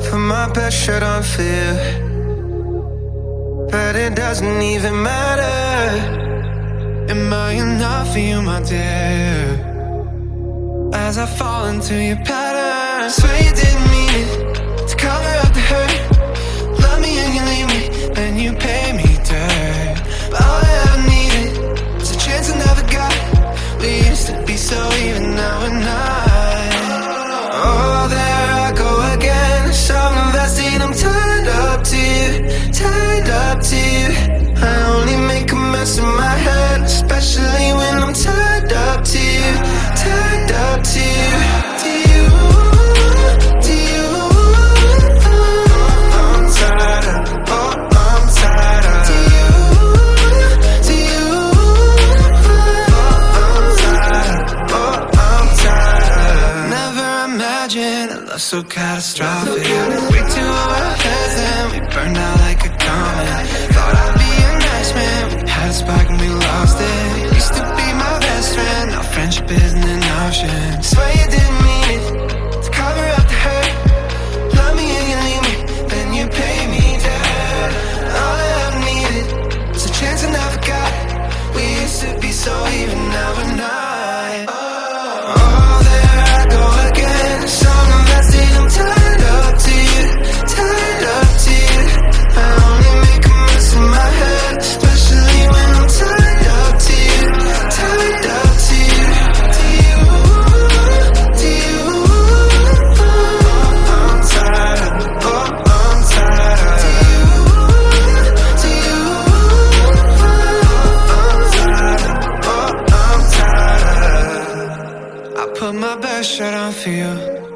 put my best shirt on for you, but it doesn't even matter. Am I enough for you, my dear? As I fall into your pattern, swear you didn't mean it, to cover up the hurt. Love me and you leave me, then you pay me dirt. But all I ever needed was a chance I never got. We used to be so even, now we're not. Oh, there I go again, so invested, I'm tied up to you, tied up to you. I only make a mess in my head, especially when I'm tied up to you, tied up to you, to you, to you. I'm tied up, oh, I'm tied up to you, to you. I'm tied up, oh, I'm tied up. Never imagined a love so catastrophic. Way too over our heads and we burned out like a comet. Thought I'd be a nice man, we had a spark and we lost it. Used to be my best friend, now friendship isn't an option. Swear you didn't mean it, to cover up the hurt. Love me and you leave me, then you pay me dirt. All I ever needed was a chance I never got. We used to be so even, now we're not. Oh, there I go again, so invested, I'm tied up to you, tied up to you. I only make a mess in my head, especially when I'm tied up to you, tied up to you, to you, to you. I'm tied up, oh, I'm tied up to you, to you. I'm tied up, oh, I'm tied up. I put my best shirt on for you,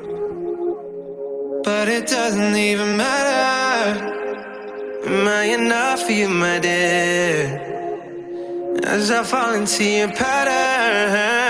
but it doesn't even matter. Am I enough for you, my dear? As I fall into your pattern.